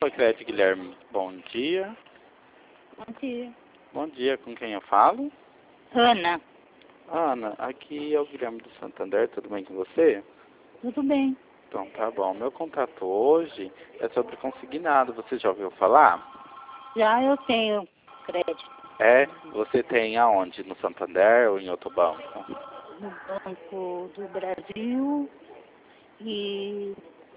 Crédito Guilherme, bom dia. Bom dia. Bom dia, com quem eu falo? Ana, Ana, aqui é o Guilherme do Santander, tudo bem com você? tudo bem? Então tá bom, meu contato hoje é sobre consignado, você já ouviu falar? Já eu tenho crédito É? Você tem aonde? No Santander ou em outro banco? no Banco do Brasil e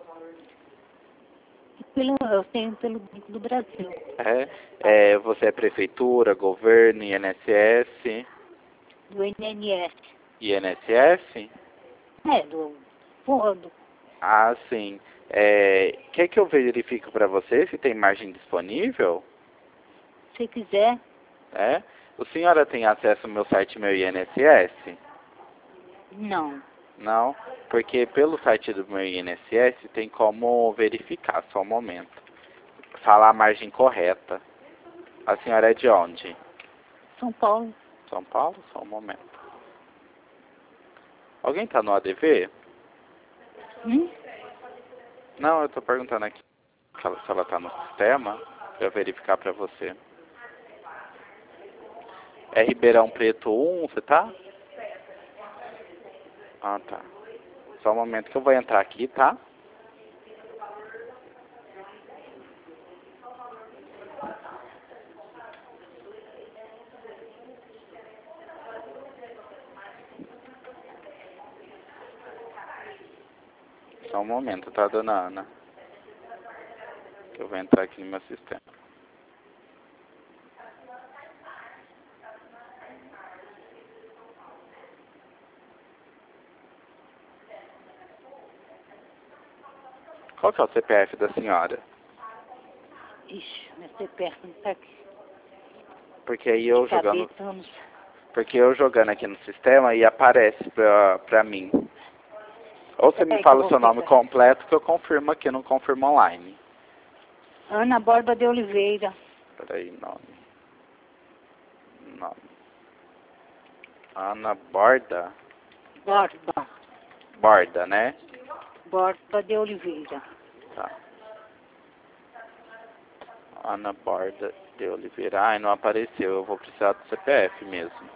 eu tenho pelo Banco do Brasil. Você é prefeitura, governo, INSS? Do INSS. INSS? Do fundo. Ah, sim. Quer que eu verifique para você se tem margem disponível? Se quiser. É? A senhora tem acesso ao meu site, meu INSS? Não. Não? Porque pelo site do meu INSS tem como verificar, só um momento. Falar a margem correta. A senhora é de onde? São Paulo. São Paulo? Só um momento. Alguém está no ADV? Não, eu estou perguntando aqui se ela está no sistema, para eu verificar para você. É Ribeirão Preto 1, você tá? Ah, tá. Só um momento que eu vou entrar aqui, tá? Só um momento, tá, dona Ana? Que eu vou entrar aqui no meu sistema. Qual que é o CPF da senhora? Ixi, meu CPF não tá aqui. Porque aí eu jogando... Estamos. Porque eu jogando aqui no sistema e aparece pra mim. Ou você me Peraí que eu fala o vou seu nome pegar. completo que eu confirmo aqui, não confirmo online. Ana Borba de Oliveira. Peraí, nome. Ana Borda? Borba. Borda, né? Borba de Oliveira. Tá. Ana Borda de Oliveira. Ai, não apareceu. Eu vou precisar do CPF mesmo.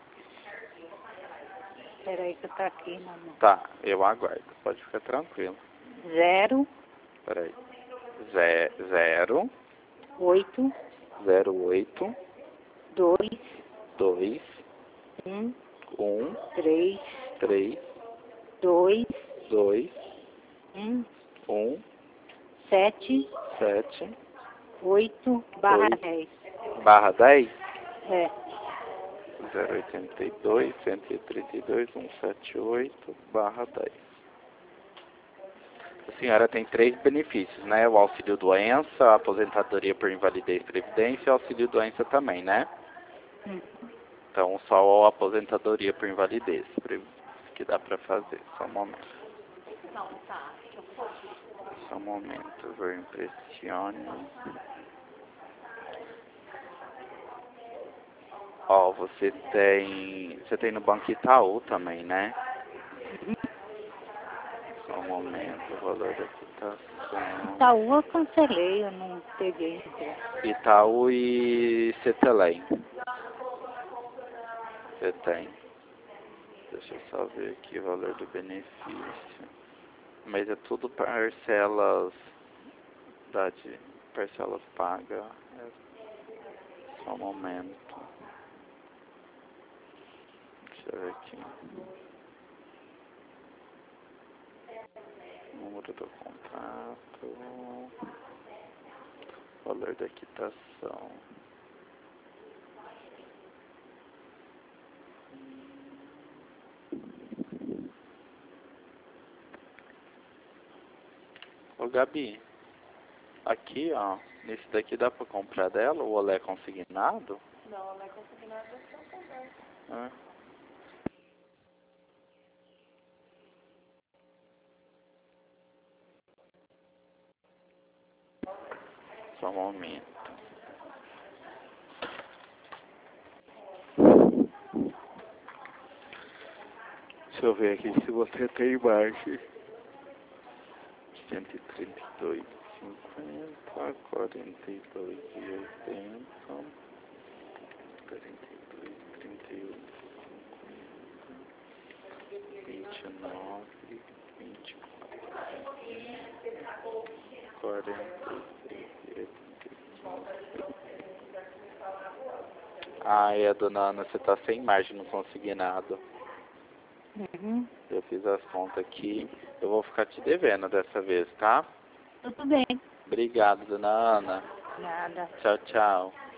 Peraí que tá aqui, mamãe. Tá, eu aguardo. Pode ficar tranquilo. 0, Peraí. 0, 8, 08, 2, 2, 1, 1, 3, 3, 2, 2, 1, 1, 7, 7, 8, barra 8, 10. barra 10, É, 082, 132, 178, barra 10. A senhora tem 3 benefícios, né? O auxílio doença, a aposentadoria por invalidez e previdência e o auxílio doença também, né? Então, só a aposentadoria por invalidez que dá pra fazer. Só um momento. Só um momento, eu impressiono. Ó, você tem no Banco Itaú também, né? Só um momento, o valor da quitação. Itaú eu cancelei, eu não peguei. Itaú e Cetelem. Você tem. Deixa eu só ver aqui o valor do benefício. Mas é tudo parcelas parcelas pagas. Só um momento. Deixa eu ver aqui. Número do contrato. Valor da quitação. Ô Gabi, aqui ó, nesse daqui dá pra comprar dela o olé consignado? Não, ela é consignada do Santander. É. Só um momento. Deixa eu ver aqui se você tem margem. 132. 50, 42,80, 42,38, 29, 24, 46,85. Ai, a dona Ana, você tá sem margem no consignado. Uhum. Eu fiz as contas aqui. Eu vou ficar te devendo dessa vez, tá? Tudo bem. Obrigado, dona Ana. Nada. Tchau, tchau.